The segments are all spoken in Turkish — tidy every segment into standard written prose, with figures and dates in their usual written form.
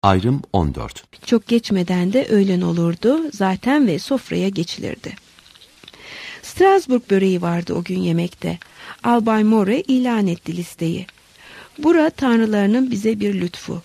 Ayrım 14. Çok geçmeden de öğlen olurdu zaten ve sofraya geçilirdi. Strasbourg böreği vardı o gün yemekte. Albay More ilan etti listeyi. Bura tanrılarının bize bir lütfu.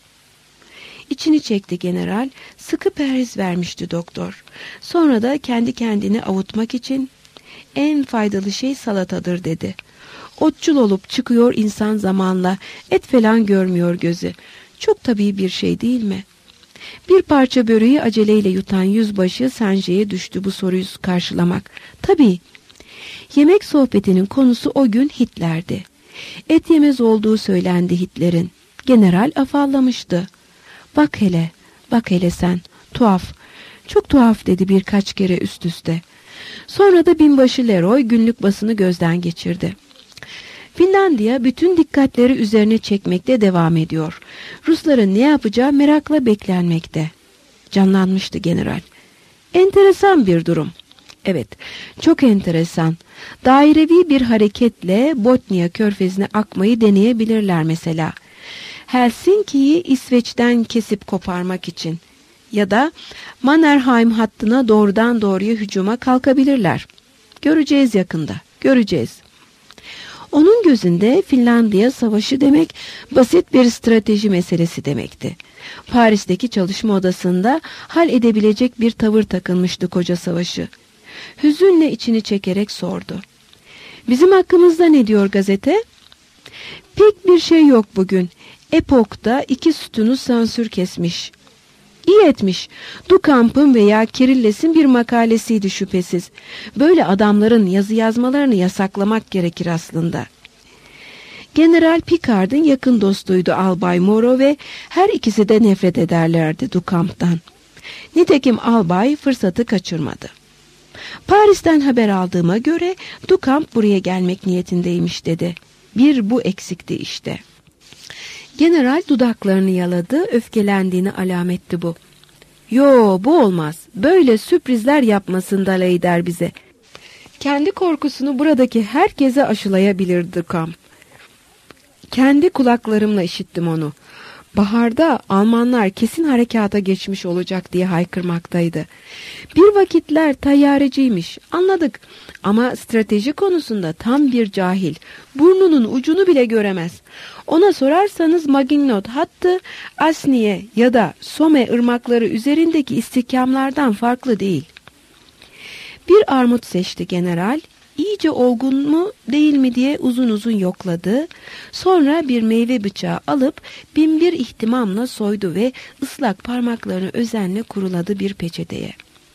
İçini çekti general, sıkı perhiz vermişti doktor. Sonra da kendi kendini avutmak için en faydalı şey salatadır dedi. Otçul olup çıkıyor insan zamanla, et falan görmüyor gözü. Çok tabii bir şey değil mi? Bir parça böreği aceleyle yutan yüzbaşı Sanjay'e düştü bu soruyu karşılamak. Tabii. Yemek sohbetinin konusu o gün Hitler'di. Et yemez olduğu söylendi Hitler'in. General afallamıştı. Bak hele sen, tuhaf, çok tuhaf dedi birkaç kere üst üste. Sonra da binbaşı Leroy günlük basını gözden geçirdi. Finlandiya bütün dikkatleri üzerine çekmekte devam ediyor. Rusların ne yapacağı merakla beklenmekte. Canlanmıştı general. Enteresan bir durum. Evet, çok enteresan. Dairevi bir hareketle Botnia körfezine akmayı deneyebilirler mesela. Helsinki'yi İsveç'ten kesip koparmak için. Ya da Mannerheim hattına doğrudan doğruya hücuma kalkabilirler. Göreceğiz yakında, göreceğiz. Onun gözünde Finlandiya savaşı demek basit bir strateji meselesi demekti. Paris'teki çalışma odasında hal edebilecek bir tavır takılmıştı koca savaşı. Hüzünle içini çekerek sordu. Bizim hakkımızda ne diyor gazete? Pek bir şey yok bugün. Epok'ta 2 sütunu sansür kesmiş. İyi etmiş. Dukamp'ın veya Kirilles'in bir makalesiydi şüphesiz. Böyle adamların yazı yazmalarını yasaklamak gerekir aslında. General Picard'ın yakın dostuydu Albay Moreau ve her ikisi de nefret ederlerdi Dukamp'tan. Nitekim Albay fırsatı kaçırmadı. Paris'ten haber aldığıma göre Dukamp buraya gelmek niyetindeymiş dedi. Bir bu eksikti işte. General dudaklarını yaladı, öfkelendiğini alametti bu. Yo, bu olmaz. Böyle sürprizler yapmasın Daleider bize. Kendi korkusunu buradaki herkese aşılayabilir Dukamp. Kendi kulaklarımla işittim onu. Baharda Almanlar kesin harekata geçmiş olacak diye haykırmaktaydı. Bir vakitler tayyareciymiş, anladık. Ama strateji konusunda tam bir cahil. Burnunun ucunu bile göremez. Ona sorarsanız Maginot hattı Asniye ya da Somme ırmakları üzerindeki istihkamlardan farklı değil. Bir armut seçti general. İyice olgun mu değil mi diye uzun uzun yokladı. Sonra bir meyve bıçağı alıp binbir ihtimamla soydu ve ıslak parmaklarını özenle kuruladı bir peçeteye.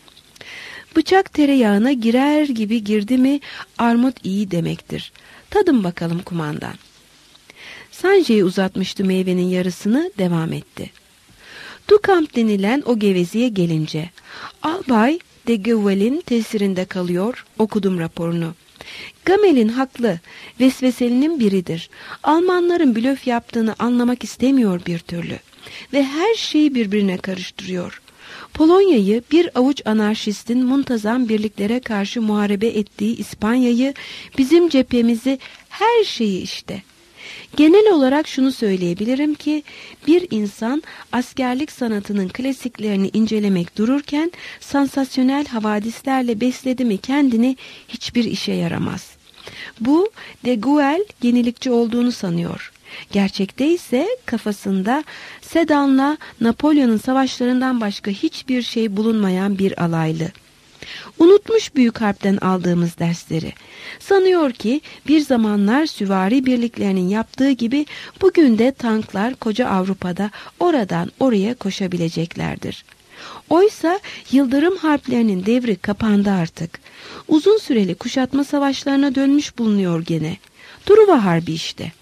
Bıçak tereyağına girer gibi girdi mi armut iyi demektir. Tadın bakalım kumandan. Sanjay'ı uzatmıştı meyvenin yarısını, devam etti. Dukamp denilen o geveziye gelince Albay de Gauvais'in tesirinde kalıyor, okudum raporunu. Gamel'in haklı, vesveselinin biridir. Almanların blöf yaptığını anlamak istemiyor bir türlü. Ve her şeyi birbirine karıştırıyor. Polonya'yı bir avuç anarşistin muntazam birliklere karşı muharebe ettiği İspanya'yı, bizim cephemizi, her şeyi işte. Genel olarak şunu söyleyebilirim ki bir insan askerlik sanatının klasiklerini incelemek dururken sansasyonel havadislerle besledi mi kendini hiçbir işe yaramaz. Bu de Gaulle yenilikçi olduğunu sanıyor. Gerçekte ise kafasında Sedan'la Napolyon'un savaşlarından başka hiçbir şey bulunmayan bir alaylı. Unutmuş büyük harpten aldığımız dersleri. Sanıyor ki bir zamanlar süvari birliklerinin yaptığı gibi bugün de tanklar koca Avrupa'da oradan oraya koşabileceklerdir. Oysa yıldırım harplerinin devri kapandı artık. Uzun süreli kuşatma savaşlarına dönmüş bulunuyor gene. Truva Harbi işte.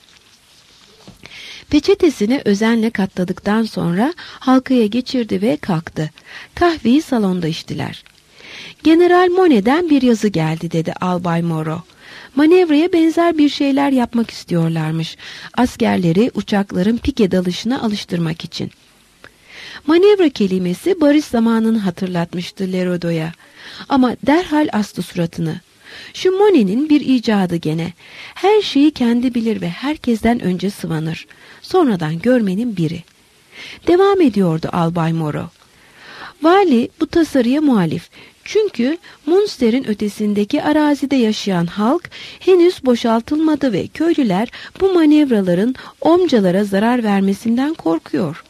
Peçetesini özenle katladıktan sonra halkaya geçirdi ve kalktı. Kahveyi salonda içtiler. General Monet'den bir yazı geldi dedi Albay Moreau. Manevraya benzer bir şeyler yapmak istiyorlarmış. Askerleri uçakların pike dalışına alıştırmak için. Manevra kelimesi barış zamanını hatırlatmıştı Leroy'a. Ama derhal astı suratını. Şu Monet'in bir icadı gene. Her şeyi kendi bilir ve herkesten önce sıvanır. Sonradan görmenin biri. Devam ediyordu Albay Moro. Vali bu tasarıya muhalif. Çünkü Münster'in ötesindeki arazide yaşayan halk henüz boşaltılmadı ve köylüler bu manevraların omcalara zarar vermesinden korkuyor.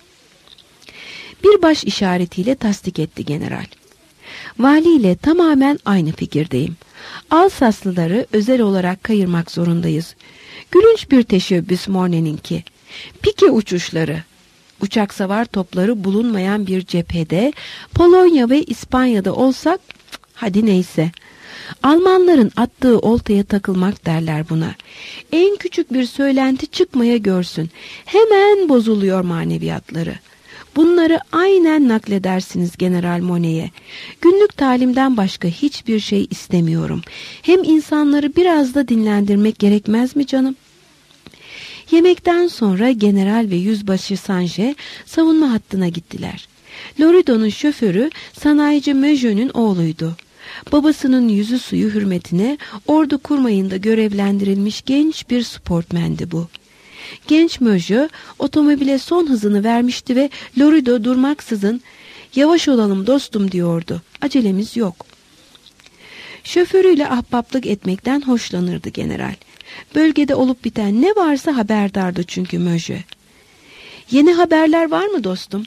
Bir baş işaretiyle tasdik etti general. Vali ile tamamen aynı fikirdeyim. Alsaslıları özel olarak kayırmak zorundayız. Gülünç bir teşebbüs Morne'ninki. Pike uçuşları. Uçak savar topları bulunmayan bir cephede, Polonya ve İspanya'da olsak, hadi neyse. Almanların attığı oltaya takılmak derler buna. En küçük bir söylenti çıkmaya görsün. Hemen bozuluyor maneviyatları. Bunları aynen nakledersiniz General Monet'e. Günlük talimden başka hiçbir şey istemiyorum. Hem insanları biraz da dinlendirmek gerekmez mi canım? Yemekten sonra general ve yüzbaşı Sanjay savunma hattına gittiler. Lorido'nun şoförü sanayici Meuge'nin oğluydu. Babasının yüzü suyu hürmetine ordu kurmayında görevlendirilmiş genç bir sportmendi bu. Genç Meuge otomobile son hızını vermişti ve Lorido durmaksızın "Yavaş olalım dostum" diyordu. "Acelemiz yok." Şoförüyle ahbaplık etmekten hoşlanırdı general. Bölgede olup biten ne varsa haberdardı çünkü Meuge. "Yeni haberler var mı dostum?"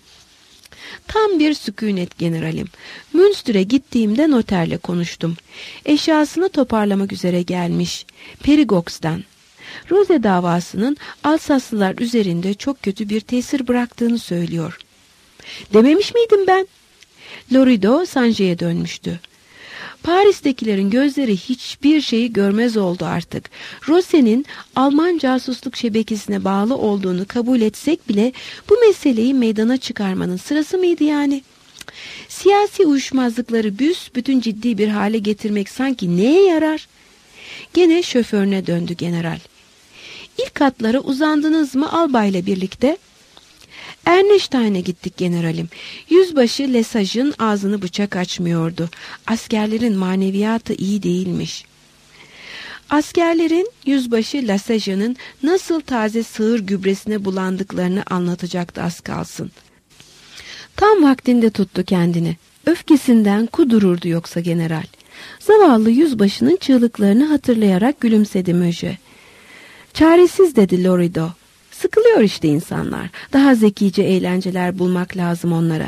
"Tam bir sükunet generalim. Münster'e gittiğimde noterle konuştum. Eşyasını toparlamak üzere gelmiş. Perigox'tan. Rose davasının Alsaslılar üzerinde çok kötü bir tesir bıraktığını söylüyor." "Dememiş miydim ben?" Lorido Sanjay'e dönmüştü. "Paris'tekilerin gözleri hiçbir şeyi görmez oldu artık. Rose'nin Alman casusluk şebekesine bağlı olduğunu kabul etsek bile bu meseleyi meydana çıkarmanın sırası mıydı yani? Siyasi uyuşmazlıkları büsbütün ciddi bir hale getirmek sanki neye yarar?" Gene şoförüne döndü general. "İlk katlara uzandınız mı albayla birlikte?" "Ernestein'e gittik generalim. Yüzbaşı Lesage'ın ağzını bıçak açmıyordu. Askerlerin maneviyatı iyi değilmiş." Askerlerin yüzbaşı Lesage'ın nasıl taze sığır gübresine bulandıklarını anlatacaktı az kalsın. Tam vaktinde tuttu kendini. Öfkesinden kudururdu yoksa general. Zavallı yüzbaşının çığlıklarını hatırlayarak gülümsedi Meuge. "Çaresiz" dedi Lorido. "Sıkılıyor işte insanlar. Daha zekice eğlenceler bulmak lazım onlara."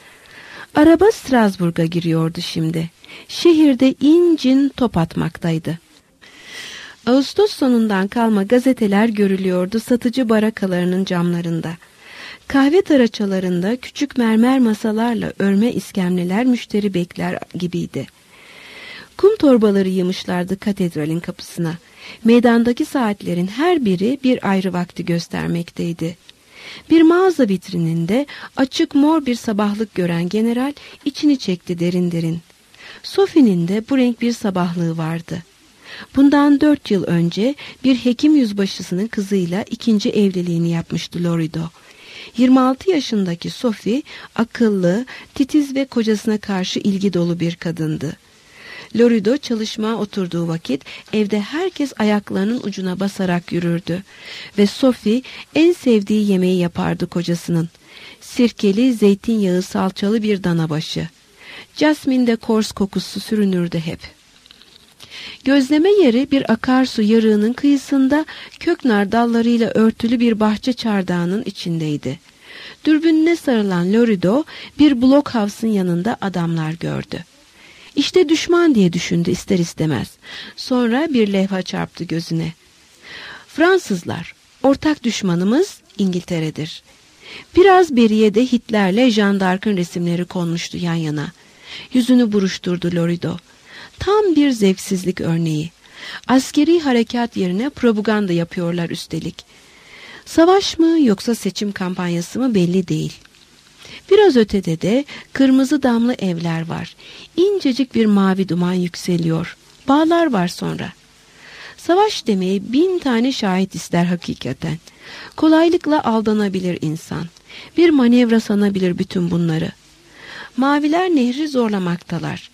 Araba Strasbourg'a giriyordu şimdi. Şehirde incin top atmaktaydı. Ağustos sonundan kalma gazeteler görülüyordu satıcı barakalarının camlarında. Kahve taraçalarında küçük mermer masalarla örme iskemleler müşteri bekler gibiydi. Kum torbaları yığmışlardı katedralin kapısına. Meydandaki saatlerin her biri bir ayrı vakti göstermekteydi. Bir mağaza vitrininde açık mor bir sabahlık gören general içini çekti derin derin. Sophie'nin de bu renk bir sabahlığı vardı. Bundan 4 yıl önce bir hekim yüzbaşısının kızıyla ikinci evliliğini yapmıştı Lorido. 26 yaşındaki Sophie akıllı, titiz ve kocasına karşı ilgi dolu bir kadındı. Lorido çalışmaya oturduğu vakit evde herkes ayaklarının ucuna basarak yürürdü ve Sophie en sevdiği yemeği yapardı kocasının. Sirkeli, zeytinyağı salçalı bir dana başı. Jasmine de kors kokusu sürünürdü hep. Gözleme yeri bir akarsu yarığının kıyısında köknar dallarıyla örtülü bir bahçe çardağının içindeydi. Dürbününe sarılan Lorido bir blockhouse'un yanında adamlar gördü. İşte düşman diye düşündü ister istemez. Sonra bir levha çarptı gözüne. Fransızlar, ortak düşmanımız İngiltere'dir. Biraz beriye de Hitler'le Jeanne d'Arc'ın resimleri konmuştu yan yana. Yüzünü buruşturdu Lorido. Tam bir zevksizlik örneği. Askeri harekat yerine propaganda yapıyorlar üstelik. Savaş mı yoksa seçim kampanyası mı belli değil. Biraz ötede de kırmızı damlı evler var. İncecik bir mavi duman yükseliyor. Bağlar var sonra. Savaş demeyi 1000 tane şahit ister hakikaten. Kolaylıkla aldanabilir insan. Bir manevra sanabilir bütün bunları. Maviler nehri zorlamaktalar.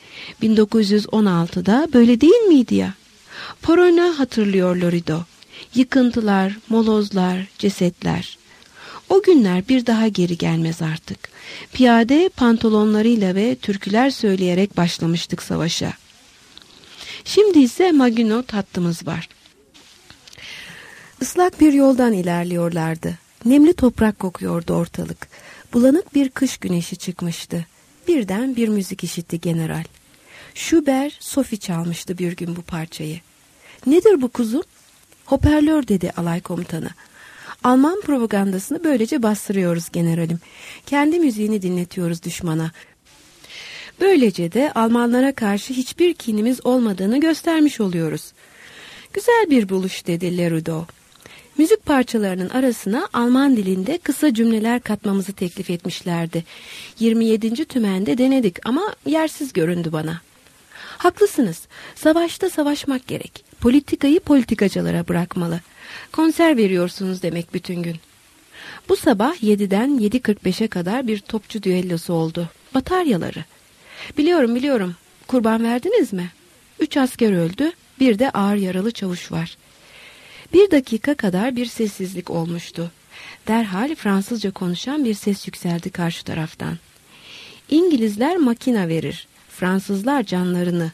1916'da böyle değil miydi ya? Porona hatırlıyor Lorido. Yıkıntılar, molozlar, cesetler. O günler bir daha geri gelmez artık. Piyade pantolonlarıyla ve türküler söyleyerek başlamıştık savaşa. Şimdi ise Maginot hattımız var. Islak bir yoldan ilerliyorlardı. Nemli toprak kokuyordu ortalık. Bulanık bir kış güneşi çıkmıştı. Birden bir müzik işitti general. Schubert, Sophie çalmıştı bir gün bu parçayı. "Nedir bu kuzum?" "Hoparlör," dedi alay komutanı. "Alman propagandasını böylece bastırıyoruz generalim. Kendi müziğini dinletiyoruz düşmana. Böylece de Almanlara karşı hiçbir kinimiz olmadığını göstermiş oluyoruz." "Güzel bir buluş," dedi Lerudo. Müzik parçalarının arasına Alman dilinde kısa cümleler katmamızı teklif etmişlerdi. 27. tümende denedik ama yersiz göründü bana. "Haklısınız. Savaşta savaşmak gerek. Politikayı politikacılara bırakmalı. Konser veriyorsunuz demek bütün gün." Bu sabah 7'den 7.45'e kadar bir topçu düellosu oldu. Bataryaları. Biliyorum. Kurban verdiniz mi? 3 asker öldü. Bir de ağır yaralı çavuş var. 1 dakika kadar bir sessizlik olmuştu. Derhal Fransızca konuşan bir ses yükseldi karşı taraftan. "İngilizler makina verir. Fransızlar canlarını."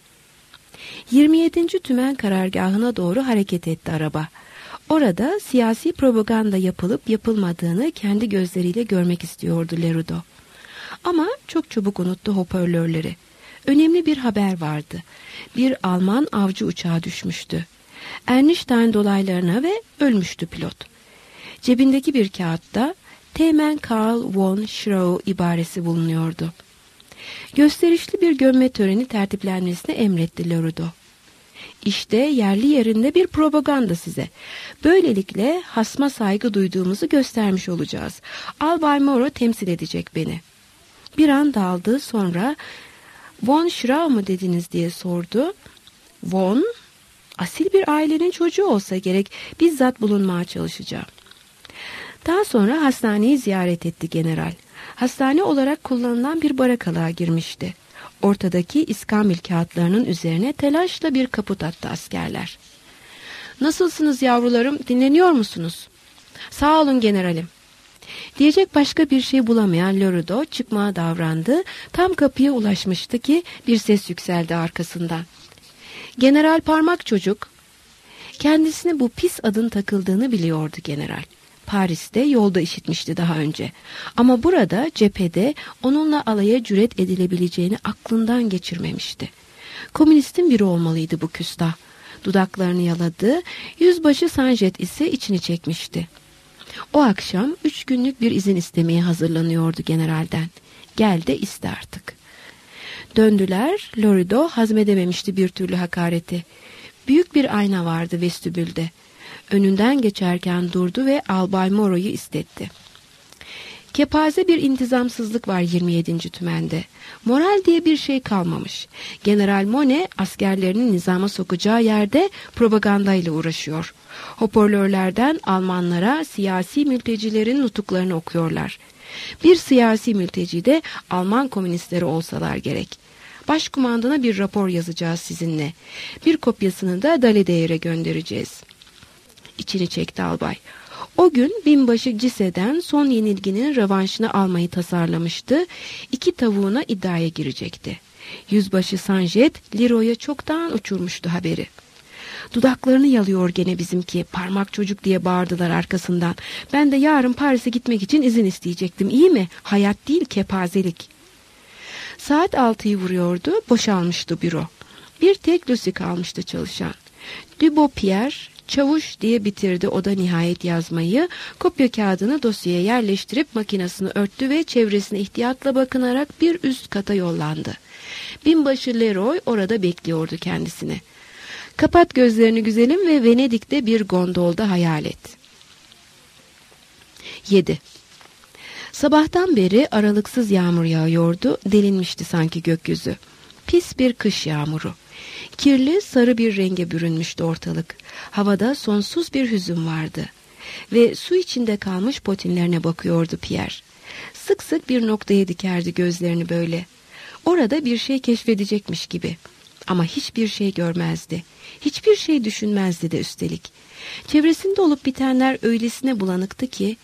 27. tümen karargahına doğru hareket etti araba. Orada siyasi propaganda yapılıp yapılmadığını kendi gözleriyle görmek istiyordu Lerudo. Ama çok çabuk unuttu hoparlörleri. Önemli bir haber vardı. Bir Alman avcı uçağı düşmüştü. Ernstein dolaylarına ve ölmüştü pilot. Cebindeki bir kağıtta Teğmen Karl von Schroe ibaresi bulunuyordu. Gösterişli bir gömme töreni tertiplenmesini emretti Lerudo. "İşte yerli yerinde bir propaganda size. Böylelikle hasma saygı duyduğumuzu göstermiş olacağız. Albay Moro temsil edecek beni." Bir an daldı, sonra "Von Schroe mu dediniz?" diye sordu. "Von? Asil bir ailenin çocuğu olsa gerek, bizzat bulunmaya çalışacağım." Daha sonra hastaneyi ziyaret etti general. Hastane olarak kullanılan bir barakalığa girmişti. Ortadaki iskambil kağıtlarının üzerine telaşla bir kaput attı askerler. "Nasılsınız yavrularım, dinleniyor musunuz?" "Sağ olun generalim." Diyecek başka bir şey bulamayan Lerudo çıkmaya davrandı. Tam kapıya ulaşmıştı ki bir ses yükseldi arkasından. "General Parmak Çocuk." Kendisine bu pis adın takıldığını biliyordu general. Paris'te yolda işitmişti daha önce. Ama burada cephede onunla alaya cüret edilebileceğini aklından geçirmemişti. Komünistin biri olmalıydı bu küstah. Dudaklarını yaladı, yüzbaşı Sanjet ise içini çekmişti. O akşam 3 günlük bir izin istemeye hazırlanıyordu generalden. Gel de iste artık. Döndüler, Lerudo hazmedememişti bir türlü hakareti. Büyük bir ayna vardı vestibülde. Önünden geçerken durdu ve Albay Moro'yu istetti. Kepaze bir intizamsızlık var 27. tümende. Moral diye bir şey kalmamış. General Monet askerlerini nizama sokacağı yerde propagandayla uğraşıyor. Hoparlörlerden Almanlara siyasi mültecilerin nutuklarını okuyorlar. Bir siyasi mülteci de Alman komünistleri olsalar gerek. Başkumandana bir rapor yazacağız sizinle. Bir kopyasını da Dalideir'e göndereceğiz. İçini çekti albay. O gün binbaşı Cise'den son yenilginin rövanşını almayı tasarlamıştı. 2 tavuğuna iddiaya girecekti. Yüzbaşı Sanjet, Leroy'a çoktan uçurmuştu haberi. Dudaklarını yalıyor gene bizimki, parmak çocuk diye bağırdılar arkasından. Ben de yarın Paris'e gitmek için izin isteyecektim, iyi mi? Hayat değil, kepazelik. Saat 6'yı vuruyordu, boşalmıştı büro. Bir tek Lucy kalmıştı çalışan. Dubois-Pierre, çavuş diye bitirdi o da nihayet yazmayı. Kopya kağıdını dosyaya yerleştirip makinesini örttü ve çevresine ihtiyatla bakınarak bir üst kata yollandı. Binbaşı Leroy orada bekliyordu kendisini. Kapat gözlerini güzelim ve Venedik'te bir gondolda hayal et. 7. Sabahtan beri aralıksız yağmur yağıyordu, delinmişti sanki gökyüzü. Pis bir kış yağmuru. Kirli sarı bir renge bürünmüştü ortalık. Havada sonsuz bir hüzün vardı. Ve su içinde kalmış potinlerine bakıyordu Pierre. Sık sık bir noktaya dikerdi gözlerini böyle. Orada bir şey keşfedecekmiş gibi. Ama hiçbir şey görmezdi. Hiçbir şey düşünmezdi de üstelik. Çevresinde olup bitenler öylesine bulanıktı ki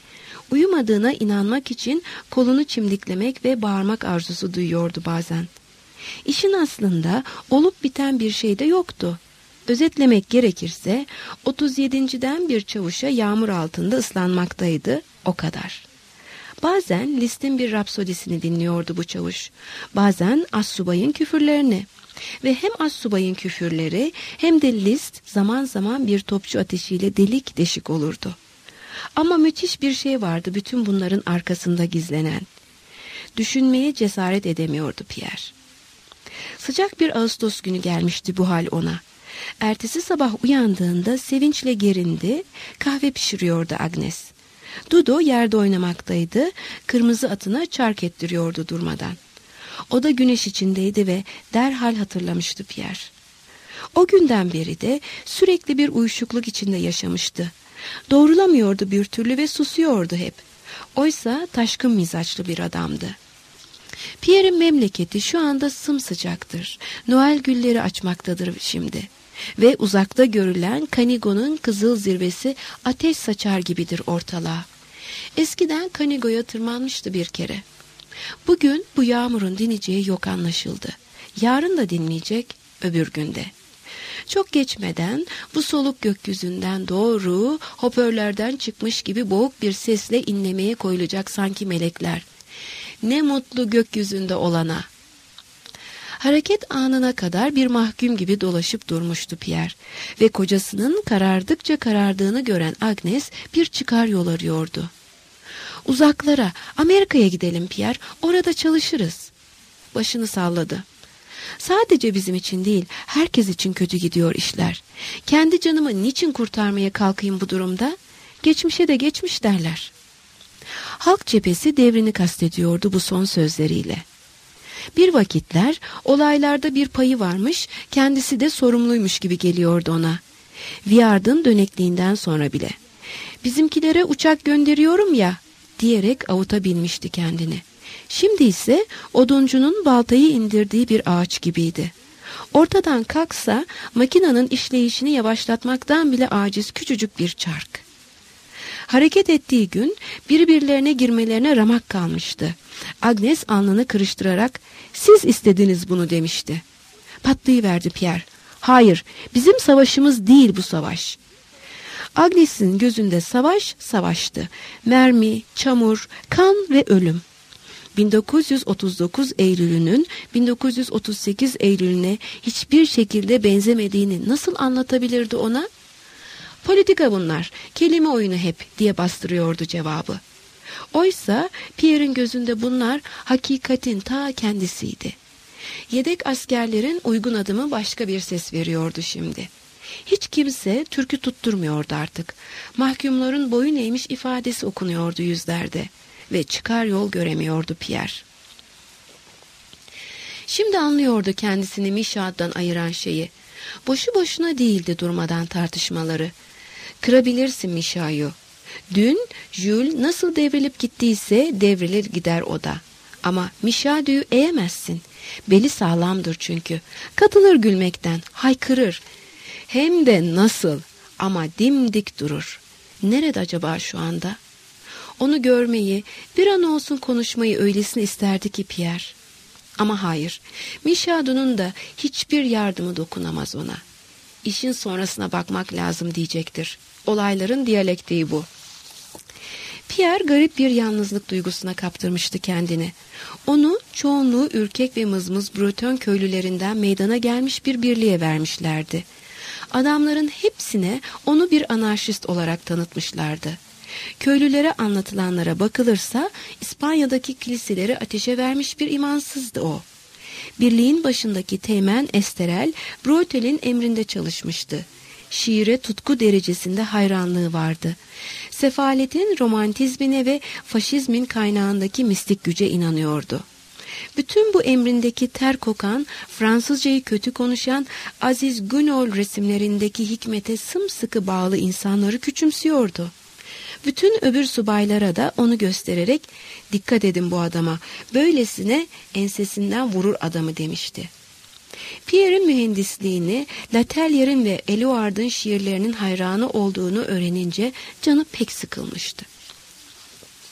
Uyumadığına inanmak için kolunu çimdiklemek ve bağırmak arzusu duyuyordu bazen. İşin aslında olup biten bir şey de yoktu. Özetlemek gerekirse 37'den bir çavuşa yağmur altında ıslanmaktaydı, o kadar. Bazen Liszt'in bir rapsodisini dinliyordu bu çavuş. Bazen astsubayın küfürlerini. Ve hem astsubayın küfürleri hem de Liszt zaman zaman bir topçu ateşiyle delik deşik olurdu. Ama müthiş bir şey vardı bütün bunların arkasında gizlenen. Düşünmeye cesaret edemiyordu Pierre. Sıcak bir Ağustos günü gelmişti bu hal ona. Ertesi sabah uyandığında sevinçle gerindi, kahve pişiriyordu Agnes. Dudu yerde oynamaktaydı, kırmızı atına çark ettiriyordu durmadan. O da güneş içindeydi ve derhal hatırlamıştı Pierre. O günden beri de sürekli bir uyuşukluk içinde yaşamıştı. Doğrulamıyordu bir türlü ve susuyordu hep. Oysa taşkın mizaçlı bir adamdı. Pierre'in memleketi şu anda sımsıcaktır. Noel gülleri açmaktadır şimdi. Ve uzakta görülen Canigó'nun kızıl zirvesi ateş saçar gibidir ortalığa. Eskiden Canigó'ya tırmanmıştı bir kere. Bugün bu yağmurun dineceği yok anlaşıldı. Yarın da dinmeyecek, öbür günde. Çok geçmeden bu soluk gökyüzünden doğru hoparlörlerden çıkmış gibi boğuk bir sesle inlemeye koyulacak sanki melekler. Ne mutlu gökyüzünde olana. Hareket anına kadar bir mahkum gibi dolaşıp durmuştu Pierre ve kocasının karardıkça karardığını gören Agnes bir çıkar yol arıyordu. Uzaklara, Amerika'ya gidelim Pierre, orada çalışırız. Başını salladı. Sadece bizim için değil, herkes için kötü gidiyor işler. Kendi canımı niçin kurtarmaya kalkayım bu durumda? Geçmişe de geçmiş derler. Halk cephesi devrini kastediyordu bu son sözleriyle. Bir vakitler olaylarda bir payı varmış, kendisi de sorumluymuş gibi geliyordu ona. Viard'ın dönekliğinden sonra bile. Bizimkilere uçak gönderiyorum ya diyerek avuta binmişti kendini. Şimdi ise oduncunun baltayı indirdiği bir ağaç gibiydi. Ortadan kalksa makinenin işleyişini yavaşlatmaktan bile aciz küçücük bir çark. Hareket ettiği gün birbirlerine girmelerine ramak kalmıştı. Agnes alnını kırıştırarak "Siz istediniz bunu" demişti. Patlayıverdi Pierre. "Hayır, bizim savaşımız değil bu savaş." Agnes'in gözünde savaş savaştı. Mermi, çamur, kan ve ölüm. 1939 Eylül'ünün 1938 Eylül'üne hiçbir şekilde benzemediğini nasıl anlatabilirdi ona? "Politika bunlar, kelime oyunu hep" diye bastırıyordu cevabı. Oysa Pierre'in gözünde bunlar hakikatin ta kendisiydi. Yedek askerlerin uygun adımı başka bir ses veriyordu şimdi. Hiç kimse türkü tutturmuyordu artık. Mahkumların boyun eğmiş ifadesi okunuyordu yüzlerde ve çıkar yol göremiyordu Pierre. Şimdi anlıyordu kendisini Michaud'dan ayıran şeyi. Boşu boşuna değildi durmadan tartışmaları. Kırabilirsin Michaud'u. Dün Jules nasıl devrilip gittiyse devrilir gider o da. Ama Michaud'u eğemezsin. Beli sağlamdır çünkü. Katılır gülmekten, haykırır. Hem de nasıl, ama dimdik durur. Nerede acaba şu anda? Onu görmeyi, bir an olsun konuşmayı öylesine isterdi ki Pierre. Ama hayır, Michaud'un da hiçbir yardımı dokunamaz ona. İşin sonrasına bakmak lazım diyecektir. Olayların diyalektiği bu. Pierre garip bir yalnızlık duygusuna kaptırmıştı kendini. Onu çoğunluğu ürkek ve mızmız Breton köylülerinden meydana gelmiş bir birliğe vermişlerdi. Adamların hepsine onu bir anarşist olarak tanıtmışlardı. Köylülere anlatılanlara bakılırsa İspanya'daki kiliseleri ateşe vermiş bir imansızdı o. Birliğin başındaki teğmen Esterel, Breutel'in emrinde çalışmıştı. Şiire tutku derecesinde hayranlığı vardı. Sefaletin romantizmine ve faşizmin kaynağındaki mistik güce inanıyordu. Bütün bu emrindeki ter kokan, Fransızcayı kötü konuşan Aziz Günol resimlerindeki hikmete sımsıkı bağlı insanları küçümsüyordu. Bütün öbür subaylara da onu göstererek "Dikkat edin bu adama, böylesine ensesinden vurur adamı" demişti. Pierre'in mühendisliğini, Latellier'in ve Éluard'ın şiirlerinin hayranı olduğunu öğrenince canı pek sıkılmıştı.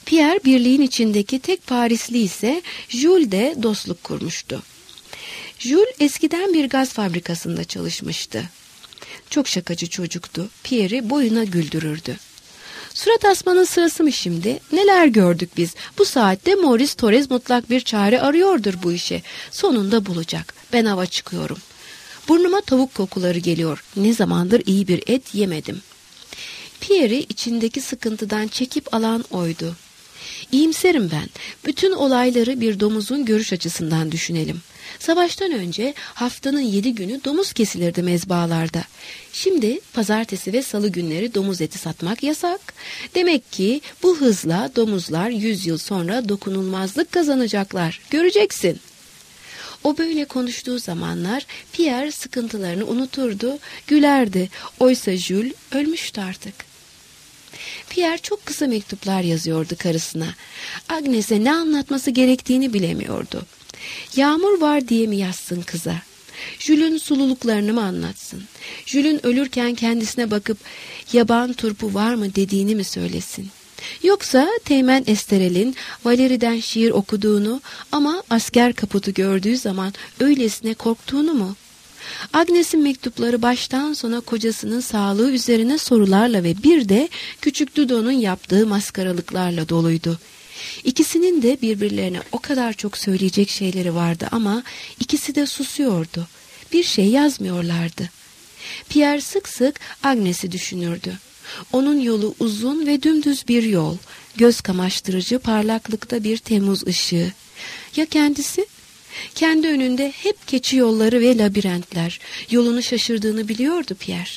Pierre birliğin içindeki tek Parisli ise Jules de dostluk kurmuştu. Jules eskiden bir gaz fabrikasında çalışmıştı. Çok şakacı çocuktu. Pierre'i boyuna güldürürdü. Surat asmanın sırası mı şimdi? Neler gördük biz? Bu saatte Maurice Torres mutlak bir çare arıyordur bu işe. Sonunda bulacak. Ben hava çıkıyorum. Burnuma tavuk kokuları geliyor. Ne zamandır iyi bir et yemedim. Pierre'i içindeki sıkıntıdan çekip alan oydu. İyimserim ben. Bütün olayları bir domuzun görüş açısından düşünelim. Savaştan önce haftanın 7 günü domuz kesilirdi mezbahalarda. Şimdi pazartesi ve salı günleri domuz eti satmak yasak. Demek ki bu hızla domuzlar 100 yıl sonra dokunulmazlık kazanacaklar. Göreceksin. O böyle konuştuğu zamanlar Pierre sıkıntılarını unuturdu, gülerdi. Oysa Jules ölmüştü artık. Pierre çok kısa mektuplar yazıyordu karısına. Agnes'e ne anlatması gerektiğini bilemiyordu. Yağmur var diye mi yazsın kıza? Jules'ün sululuklarını mı anlatsın? Jules'ün ölürken kendisine bakıp yaban turpu var mı dediğini mi söylesin? Yoksa Teğmen Esterel'in Valeri'den şiir okuduğunu ama asker kaputu gördüğü zaman öylesine korktuğunu mu? Agnes'in mektupları baştan sona kocasının sağlığı üzerine sorularla ve bir de küçük Dudo'nun yaptığı maskaralıklarla doluydu. İkisinin de birbirlerine o kadar çok söyleyecek şeyleri vardı ama ikisi de susuyordu. Bir şey yazmıyorlardı. Pierre sık sık Agnes'i düşünürdü. Onun yolu uzun ve dümdüz bir yol, göz kamaştırıcı parlaklıkta bir Temmuz ışığı. Ya kendisi? Kendi önünde hep keçi yolları ve labirentler. Yolunu şaşırdığını biliyordu Pierre.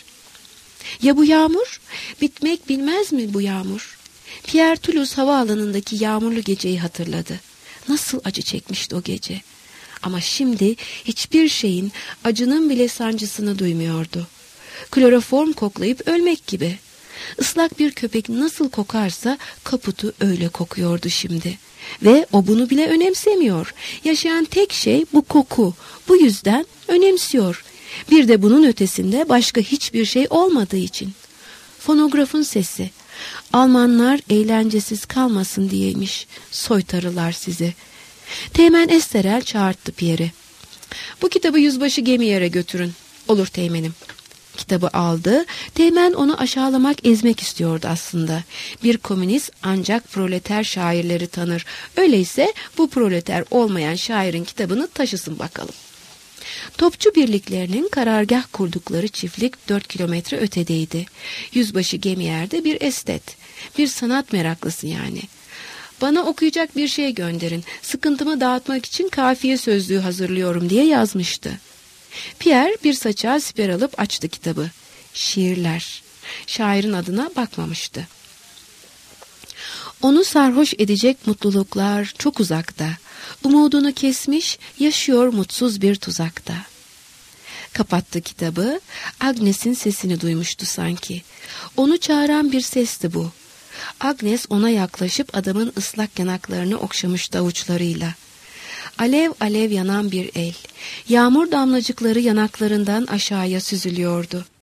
Ya bu yağmur? Bitmek bilmez mi bu yağmur? Pierre Toulouse havaalanındaki yağmurlu geceyi hatırladı. Nasıl acı çekmişti o gece. Ama şimdi hiçbir şeyin, acının bile sancısını duymuyordu. Kloroform koklayıp ölmek gibi. Islak bir köpek nasıl kokarsa kaputu öyle kokuyordu şimdi. Ve o bunu bile önemsemiyor. Yaşayan tek şey bu koku. Bu yüzden önemsiyor. Bir de bunun ötesinde başka hiçbir şey olmadığı için. Fonografın sesi. Almanlar eğlencesiz kalmasın diyeymiş. Soytarılar sizi. Teğmen Esterel çağırttı Pierre'i. Bu kitabı yüzbaşı Gemiyer'e götürün. Olur teğmenim. Kitabı aldı. Teğmen onu aşağılamak, ezmek istiyordu aslında. Bir komünist ancak proleter şairleri tanır. Öyleyse bu proleter olmayan şairin kitabını taşısın bakalım. Topçu birliklerinin karargah kurdukları çiftlik 4 kilometre ötedeydi. Yüzbaşı Gemiyer'de bir estet, bir sanat meraklısı yani. Bana okuyacak bir şey gönderin, sıkıntımı dağıtmak için kafiye sözlüğü hazırlıyorum diye yazmıştı. Pierre bir saçağı siper alıp açtı kitabı. Şiirler. Şairin adına bakmamıştı. Onu sarhoş edecek mutluluklar çok uzakta. Umudunu kesmiş, yaşıyor mutsuz bir tuzakta. Kapattı kitabı. Agnes'in sesini duymuştu sanki. Onu çağıran bir sesti bu. Agnes ona yaklaşıp adamın ıslak yanaklarını okşamıştı avuçlarıyla. Alev alev yanan bir el. Yağmur damlacıkları yanaklarından aşağıya süzülüyordu.